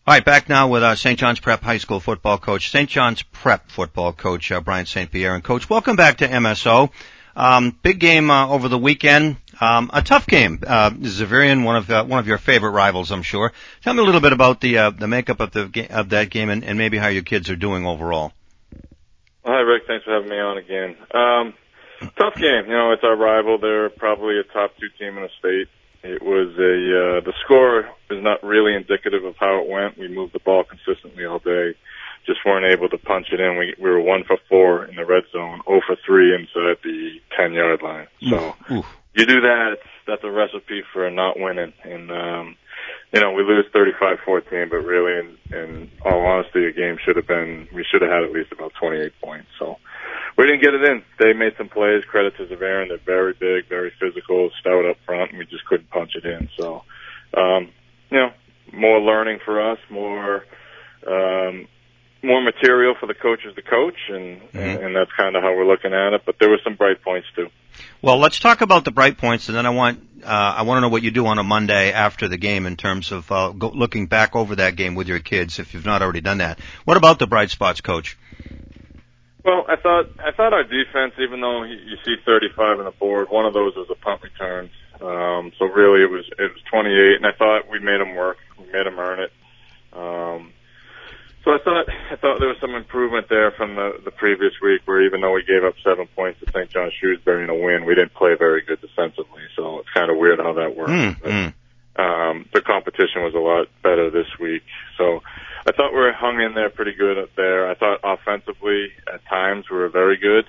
All right, back now with St. John's Prep High School football coach, St. John's Prep football coach, Brian St. Pierre. And Coach, welcome back to MSO. Big game over the weekend. A tough game. Xaverian, one of your favorite rivals, I'm sure. Tell me a little bit about the makeup of that game and maybe how your kids are doing overall. Hi, Rick. Thanks for having me on again. Tough game. You know, it's our rival. They're probably a top 2 team in the state. It was the score is not really indicative of how it went. We moved the ball consistently all day. Just weren't able to punch it in. We were 1 for 4 in the red zone, 0 for 3 inside the 10-yard line. So you do that, that's a recipe for not winning. And, you know, we lose 35-14, but really, in all honesty, we should have had at least about 28 points. So we didn't get it in. They made some plays. Credit to Xaverian. They're very big, very physical, stout up front, and we just couldn't punch it in. So, you know, more learning for us, more material for the coaches to coach, and that's kind of how we're looking at it. But there were some bright points too. Well, let's talk about the bright points, and then I want to know what you do on a Monday after the game in terms of looking back over that game with your kids, if you've not already done that. What about the bright spots, Coach? Well, I thought our defense, even though you see 35 on the board, one of those was a punt return. So really it was 28, and I thought we made them work. We made them earn it. So I thought there was some improvement there from the previous week, where even though we gave up 7 points to St. John Shrewsbury in a win, we didn't play very good defensively. So it's kind of weird how that works. The competition was a lot better this week. So I thought we were hung in there pretty good up there. I thought offensively at times we were very good.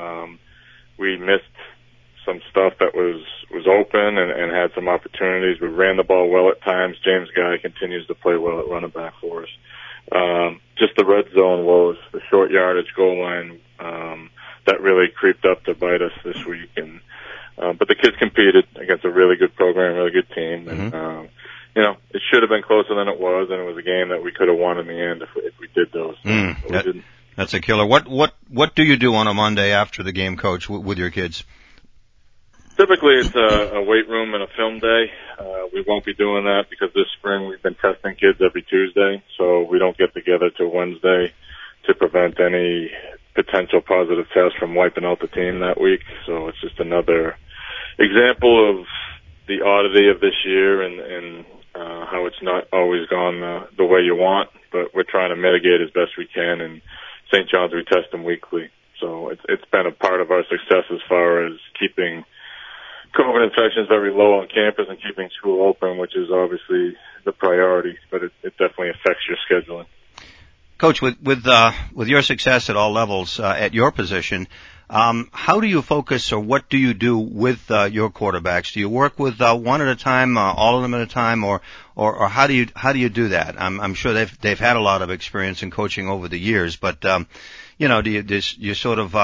We missed some stuff that was open and had some opportunities. We ran the ball well at times. James Guy continues to play well at running back for us. Just the red zone woes, the short yardage goal line, that really creeped up to bite us this week. And but the kids competed against a really good program, really good team, and you know, it should have been closer than it was, and it was a game that we could have won in the end if we did those. But we didn't. That's a killer. What do you do on a Monday after the game, Coach, with your kids? Typically, it's a weight room and a film day. We won't be doing that because this spring we've been testing kids every Tuesday, so we don't get together till Wednesday to prevent any potential positive tests from wiping out the team that week. So it's just another example of the oddity of this year and how it's not always gone the way you want, but we're trying to mitigate as best we can. And St. John's, we test them weekly. So it's been a part of our success as far as keeping COVID infections very low on campus and keeping school open, which is obviously the priority, but it definitely affects your scheduling. Coach, with your success at all levels at your position, how do you focus, or what do you do with your quarterbacks? Do you work with one at a time, all of them at a time, or how do you do that? I'm sure they've had a lot of experience in coaching over the years, but you know, do you sort of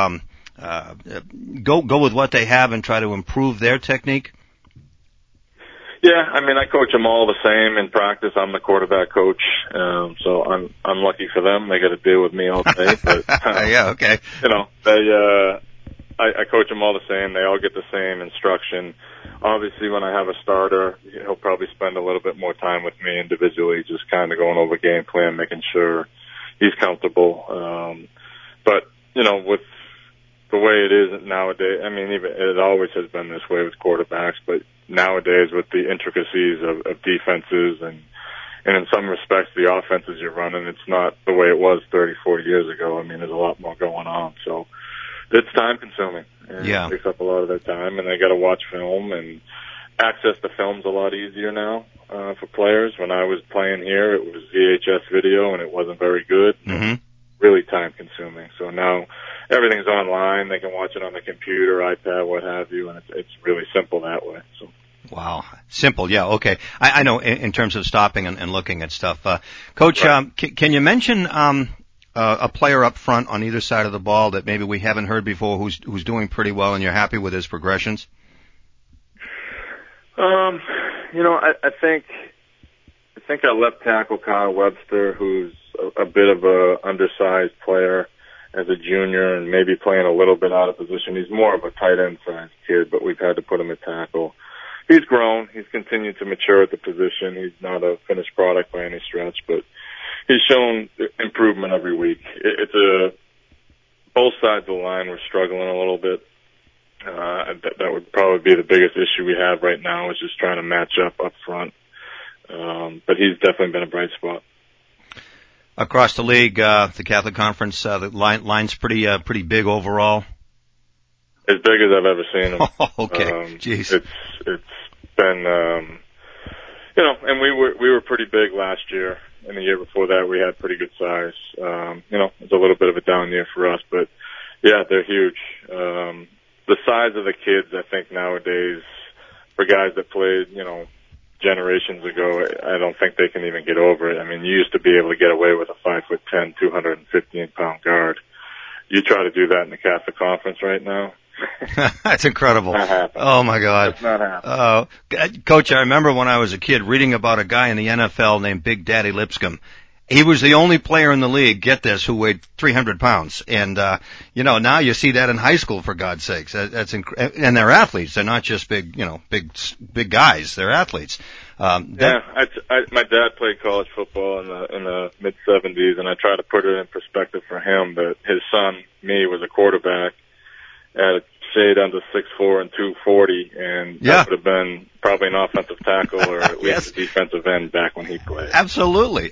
go with what they have and try to improve their technique? Yeah, I mean, I coach them all the same in practice. I'm the quarterback coach, so I'm lucky for them. They got to deal with me all day. But yeah, okay. You know, I coach them all the same. They all get the same instruction. Obviously, when I have a starter, he'll probably spend a little bit more time with me individually, just kind of going over game plan, making sure he's comfortable. But you know, with the way it is nowadays, I mean, even it always has been this way with quarterbacks, but nowadays with the intricacies of defenses and in some respects the offenses you're running, it's not the way it was 30, 40 years ago. I mean, there's a lot more going on. So it's time consuming. Yeah. It takes up a lot of their time, and they got to watch film, and access to film's a lot easier now for players. When I was playing here, it was VHS video, and it wasn't very good. Mm-hmm. Really time consuming. So now everything's online. They can watch it on the computer, iPad, what have you, and it's really simple that way. So. Wow. Simple. Yeah. Okay. I know in terms of stopping and looking at stuff. Coach, right. Can you mention a player up front on either side of the ball that maybe we haven't heard before who's doing pretty well and you're happy with his progressions? You know, I think our left tackle, Kyle Webster, who's a bit of a undersized player as a junior and maybe playing a little bit out of position. He's more of a tight end sized kid, but we've had to put him at tackle. He's grown. He's continued to mature at the position. He's not a finished product by any stretch, but he's shown improvement every week. Both sides of the line were struggling a little bit. That would probably be the biggest issue we have right now, is just trying to match up front. But he's definitely been a bright spot. Across the league, the Catholic Conference, the line's pretty big overall. As big as I've ever seen them. Okay, jeez. It's been, and we were pretty big last year, and the year before that we had pretty good size. It's a little bit of a down year for us, but yeah, they're huge. The size of the kids, I think nowadays, for guys that played, generations ago, I don't think they can even get over it. I mean, you used to be able to get away with a 5'10", 215-pound guard. You try to do that in the Catholic Conference right now. That's incredible. Not happening. Oh my God. It's not happening. Coach, I remember when I was a kid reading about a guy in the NFL named Big Daddy Lipscomb. He was the only player in the league, get this, who weighed 300 pounds. And, now you see that in high school, for God's sakes. And they're athletes. They're not just big guys. They're athletes. My dad played college football in the mid '70s, and I try to put it in perspective for him that his son, me, was a quarterback at shade under 6'4" and 240, and that would have been probably an offensive tackle or at least a defensive end back when he played. Absolutely.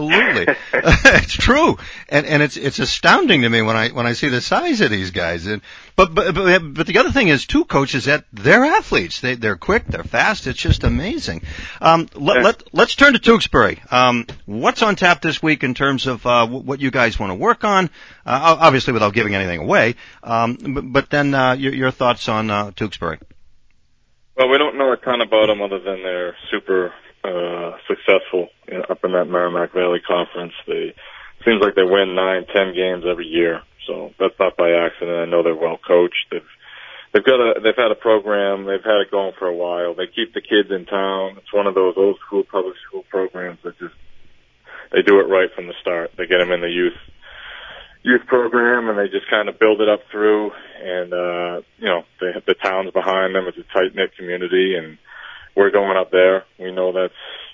It's true. And it's astounding to me when I see the size of these guys. But the other thing is too, Coach, is that they're athletes. They're quick, they're fast. It's just amazing. Let's turn to Tewksbury. What's on tap this week in terms of what you guys want to work on? Obviously without giving anything away. But then your thoughts on Tewksbury. Well, we don't know a ton about them other than they're super successful up in that Merrimack Valley Conference. Seems like they win 9-10 games every year, so that's not by accident. I know they're well coached. They've had a program. They've had it going for a while. They keep the kids in town. It's one of those old school public school programs that they do it right from the start. They get them in the youth program, and they just kind of build it up through, and the town's behind them. It's a tight-knit community, and we're going up there. We know that's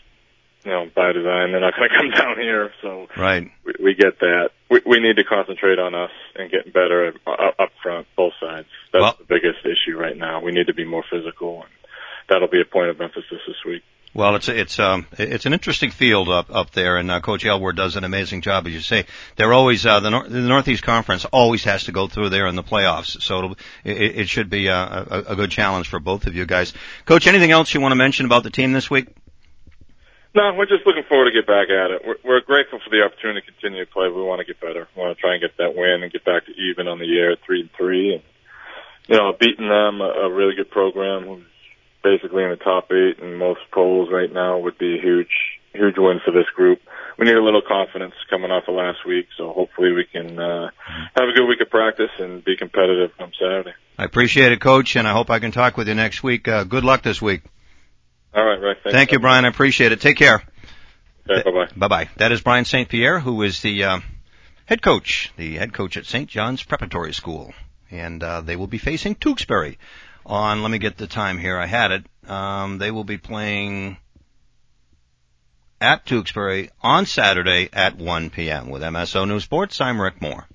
by design. They're not going to come down here, so right. We get that. We need to concentrate on us and getting better up front, both sides. That's the biggest issue right now. We need to be more physical, and that'll be a point of emphasis this week. Well, it's an interesting field up there, and Coach Aylward does an amazing job, as you say. They're always the Northeast Conference always has to go through there in the playoffs, so it should be a good challenge for both of you guys. Coach, anything else you want to mention about the team this week? No, we're just looking forward to get back at it. We're grateful for the opportunity to continue to play. We want to get better. We want to try and get that win and get back to even on the year at 3-3, and beating them, a really good program who's basically in the top 8 in most polls right now, would be a huge win for this group. We need a little confidence coming off of last week, so hopefully we can have a good week of practice and be competitive come Saturday. I appreciate it, Coach, and I hope I can talk with you next week. Good luck this week. All right. Thank you, Brian. I appreciate it. Take care. Okay, bye-bye. Bye-bye. That is Brian St. Pierre, who is the head coach at St. John's Preparatory School, and they will be facing Tewksbury on, let me get the time here, I had it, they will be playing at Tewksbury on Saturday at 1 p.m. With MSO News Sports, I'm Rick Moore.